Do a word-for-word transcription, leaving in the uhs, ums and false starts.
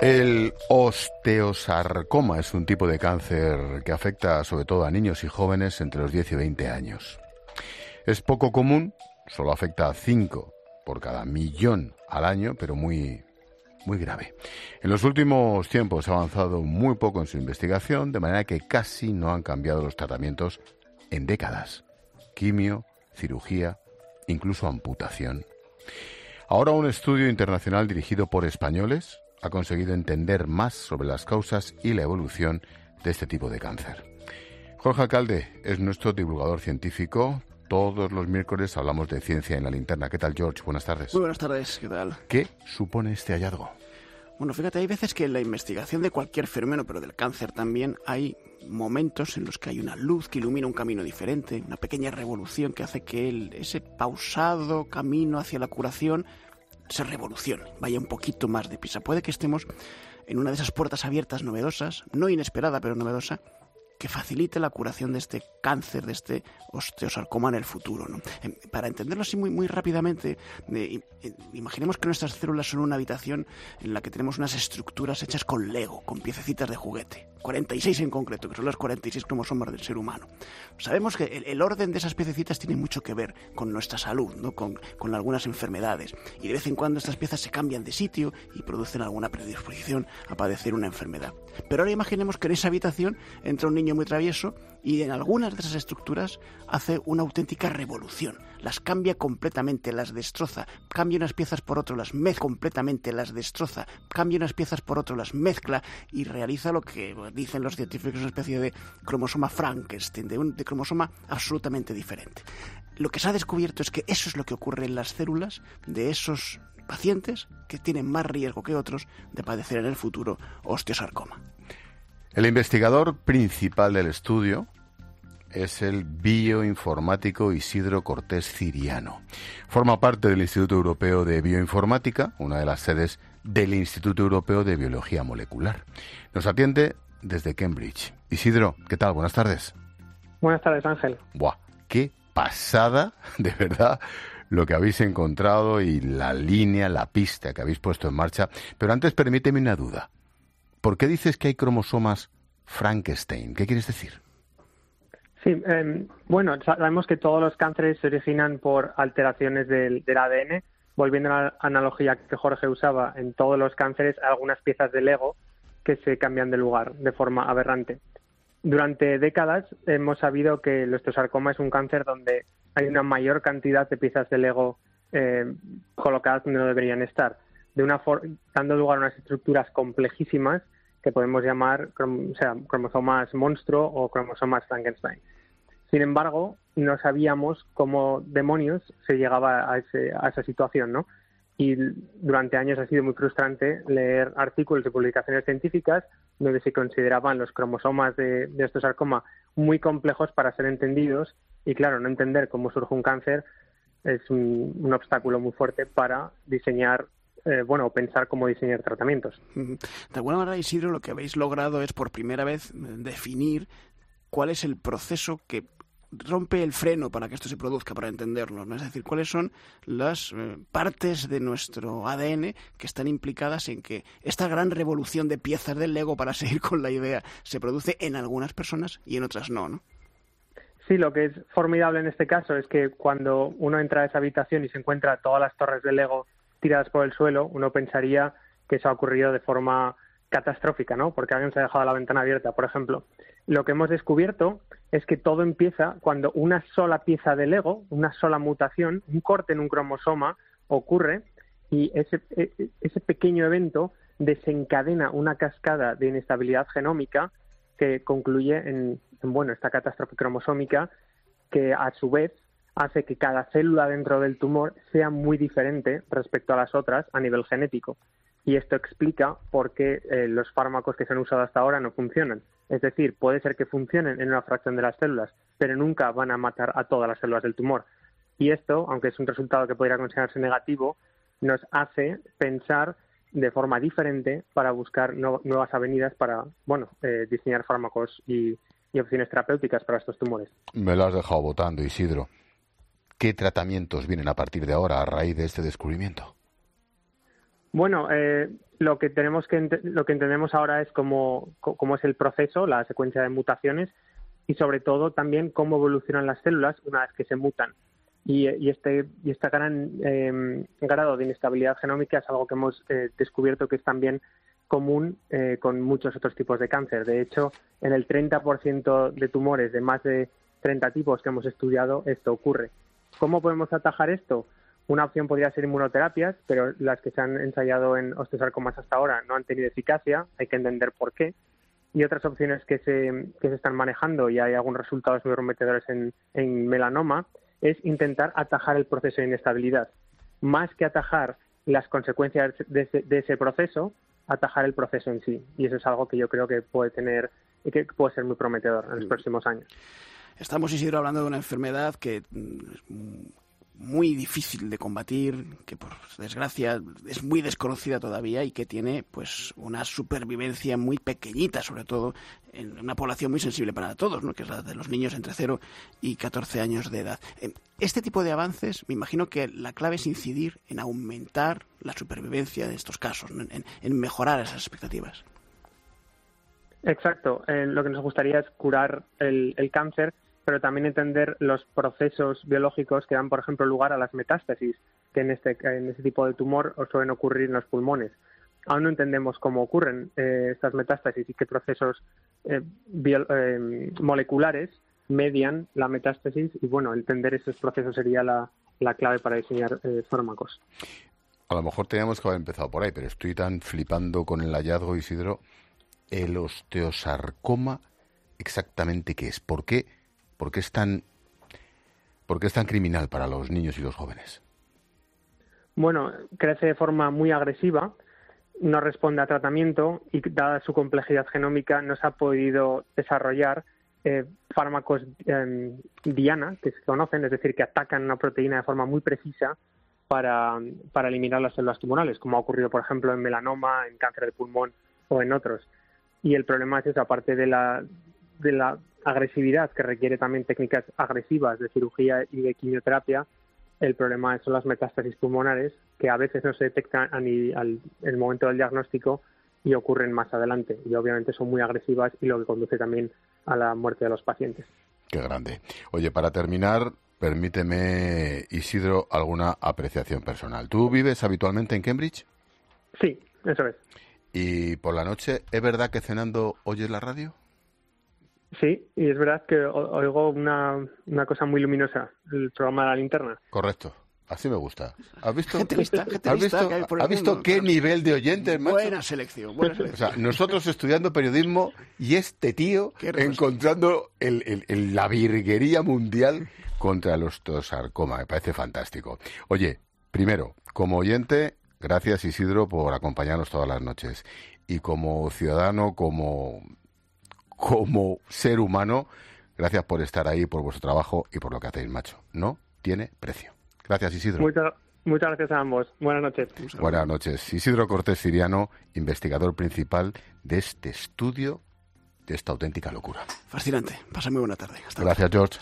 El osteosarcoma es un tipo de cáncer que afecta sobre todo a niños y jóvenes entre los diez y veinte años. Es poco común, solo afecta a cinco por cada millón al año, pero muy, muy grave. En los últimos tiempos ha avanzado muy poco en su investigación, de manera que casi no han cambiado los tratamientos en décadas. Quimio, cirugía, incluso amputación. Ahora un estudio internacional dirigido por españoles ha conseguido entender más sobre las causas y la evolución de este tipo de cáncer. Jorge Alcalde es nuestro divulgador científico. Todos los miércoles hablamos de ciencia en la linterna. ¿Qué tal, George? Buenas tardes. Muy buenas tardes, ¿qué tal? ¿Qué supone este hallazgo? Bueno, fíjate, hay veces que en la investigación de cualquier fenómeno, pero del cáncer también, hay momentos en los que hay una luz que ilumina un camino diferente, una pequeña revolución que hace que el, ese pausado camino hacia la curación se revolucione, vaya un poquito más deprisa. Puede que estemos en una de esas puertas abiertas novedosas, no inesperada, pero novedosa, que facilite la curación de este cáncer, de este osteosarcoma en el futuro, ¿no? Para entenderlo así muy, muy rápidamente, eh, imaginemos que nuestras células son una habitación en la que tenemos unas estructuras hechas con Lego, con piececitas de juguete, cuarenta y seis en concreto, que son las cuarenta y seis cromosomas del ser humano. Sabemos que el, el orden de esas piececitas tiene mucho que ver con nuestra salud, ¿no? con, con algunas enfermedades, y de vez en cuando estas piezas se cambian de sitio y producen alguna predisposición a padecer una enfermedad. Pero ahora imaginemos que en esa habitación entra un niño muy travieso y en algunas de esas estructuras hace una auténtica revolución. Las cambia completamente, las destroza, cambia unas piezas por otro, las mezcla completamente, las destroza, cambia unas piezas por otro, las mezcla y realiza lo que dicen los científicos, una especie de cromosoma Frankenstein, de un de cromosoma absolutamente diferente. Lo que se ha descubierto es que eso es lo que ocurre en las células de esos pacientes que tienen más riesgo que otros de padecer en el futuro osteosarcoma. El investigador principal del estudio es el bioinformático Isidro Cortés Ciriano. Forma parte del Instituto Europeo de Bioinformática, una de las sedes del Instituto Europeo de Biología Molecular. Nos atiende desde Cambridge. Isidro, ¿qué tal? Buenas tardes. Buenas tardes, Ángel. Buah, qué pasada, de verdad, lo que habéis encontrado y la línea, la pista que habéis puesto en marcha. Pero antes permíteme una duda. ¿Por qué dices que hay cromosomas Frankenstein? ¿Qué quieres decir? Sí, eh, bueno, sabemos que todos los cánceres se originan por alteraciones del, del A D N. Volviendo a la analogía que Jorge usaba, en todos los cánceres hay algunas piezas de Lego que se cambian de lugar de forma aberrante. Durante décadas hemos sabido que el osteosarcoma es un cáncer donde hay una mayor cantidad de piezas de Lego eh, colocadas donde no deberían estar, de una for- dando lugar a unas estructuras complejísimas que podemos llamar crom- o sea, cromosomas monstruo o cromosomas Frankenstein. Sin embargo, no sabíamos cómo demonios se llegaba a, ese, a esa situación, ¿no? Y durante años ha sido muy frustrante leer artículos de publicaciones científicas donde se consideraban los cromosomas de, de osteosarcoma muy complejos para ser entendidos y, claro, no entender cómo surge un cáncer es un, un obstáculo muy fuerte para diseñar Eh, bueno, pensar cómo diseñar tratamientos. De alguna manera, Isidro, lo que habéis logrado es por primera vez definir cuál es el proceso que rompe el freno para que esto se produzca, para entenderlo, ¿no? Es decir, cuáles son las eh, partes de nuestro A D N que están implicadas en que esta gran revolución de piezas del Lego, para seguir con la idea, se produce en algunas personas y en otras no, ¿no? Sí, lo que es formidable en este caso es que cuando uno entra a esa habitación y se encuentra todas las torres de Lego tiradas por el suelo, uno pensaría que eso ha ocurrido de forma catastrófica, ¿no? Porque alguien se ha dejado la ventana abierta, por ejemplo. Lo que hemos descubierto es que todo empieza cuando una sola pieza de Lego, una sola mutación, un corte en un cromosoma ocurre y ese, ese pequeño evento desencadena una cascada de inestabilidad genómica que concluye en, en bueno, esta catástrofe cromosómica que a su vez hace que cada célula dentro del tumor sea muy diferente respecto a las otras a nivel genético. Y esto explica por qué eh, los fármacos que se han usado hasta ahora no funcionan. Es decir, puede ser que funcionen en una fracción de las células, pero nunca van a matar a todas las células del tumor. Y esto, aunque es un resultado que podría considerarse negativo, nos hace pensar de forma diferente para buscar no, nuevas avenidas para, bueno, eh, diseñar fármacos y, y opciones terapéuticas para estos tumores. Me lo has dejado botando, Isidro. ¿Qué tratamientos vienen a partir de ahora a raíz de este descubrimiento? Bueno, eh, lo que tenemos que ent- lo que entendemos ahora es cómo, cómo es el proceso, la secuencia de mutaciones y sobre todo también cómo evolucionan las células una vez que se mutan. Y, y este y este gran eh, grado de inestabilidad genómica es algo que hemos eh, descubierto que es también común eh, con muchos otros tipos de cáncer. De hecho, en el treinta por ciento de tumores de más de treinta tipos que hemos estudiado, esto ocurre. ¿Cómo podemos atajar esto? Una opción podría ser inmunoterapias, pero las que se han ensayado en osteosarcomas hasta ahora no han tenido eficacia, hay que entender por qué. Y otras opciones que se, que se están manejando, y hay algunos resultados muy prometedores en, en melanoma, es intentar atajar el proceso de inestabilidad. Más que atajar las consecuencias de ese, de ese proceso, atajar el proceso en sí. Y eso es algo que yo creo que puede tener, que puede ser muy prometedor en los próximos años. Estamos, Isidro, hablando de una enfermedad que es muy difícil de combatir, que por desgracia es muy desconocida todavía y que tiene pues una supervivencia muy pequeñita, sobre todo en una población muy sensible para todos, ¿no? Que es la de los niños entre cero y catorce años de edad. Este tipo de avances, me imagino que la clave es incidir en aumentar la supervivencia de estos casos, ¿no? en, en mejorar esas expectativas. Exacto. Eh, lo que nos gustaría es curar el, el cáncer, pero también entender los procesos biológicos que dan, por ejemplo, lugar a las metástasis, que en este, en este tipo de tumor suelen ocurrir en los pulmones. Aún no entendemos cómo ocurren eh, estas metástasis y qué procesos eh, bio, eh, moleculares median la metástasis, y bueno, entender esos procesos sería la, la clave para diseñar eh, fármacos. A lo mejor teníamos que haber empezado por ahí, pero estoy tan flipando con el hallazgo, Isidro. El osteosarcoma, ¿exactamente qué es? ¿Por qué? ¿Por qué es tan, por qué es tan criminal para los niños y los jóvenes? Bueno, crece de forma muy agresiva, no responde a tratamiento y, dada su complejidad genómica, no se ha podido desarrollar eh, fármacos eh, diana, que se conocen, es decir, que atacan una proteína de forma muy precisa para, para eliminar las células tumorales, como ha ocurrido, por ejemplo, en melanoma, en cáncer de pulmón o en otros. Y el problema es eso, aparte de la, de la agresividad, que requiere también técnicas agresivas de cirugía y de quimioterapia, el problema son las metástasis pulmonares, que a veces no se detectan en al, el momento del diagnóstico y ocurren más adelante. Y obviamente son muy agresivas y lo que conduce también a la muerte de los pacientes. Qué grande. Oye, para terminar, permíteme, Isidro, alguna apreciación personal. ¿Tú vives habitualmente en Cambridge? Sí, eso es. ¿Y por la noche, es verdad que cenando oyes la radio? Sí, y es verdad que oigo una, una cosa muy luminosa, el programa de La Linterna. Correcto, así me gusta. ¿Has visto? Gente lista, gente ¿Has lista visto, que hay por el ¿has visto mundo, qué claro. nivel de oyentes, macho? Buena selección, buena selección. O sea, nosotros estudiando periodismo y este tío encontrando el, el, el, la virguería mundial contra el osteosarcoma. Me parece fantástico. Oye, primero, como oyente, gracias, Isidro, por acompañarnos todas las noches. Y como ciudadano, como... como ser humano, gracias por estar ahí, por vuestro trabajo y por lo que hacéis, macho. No tiene precio. Gracias, Isidro. Muchas, muchas gracias a ambos. Buenas noches. Buenas noches. Isidro Cortés Siriano, investigador principal de este estudio, de esta auténtica locura. Fascinante. Pasa muy buena tarde. Hasta Gracias, luego. George.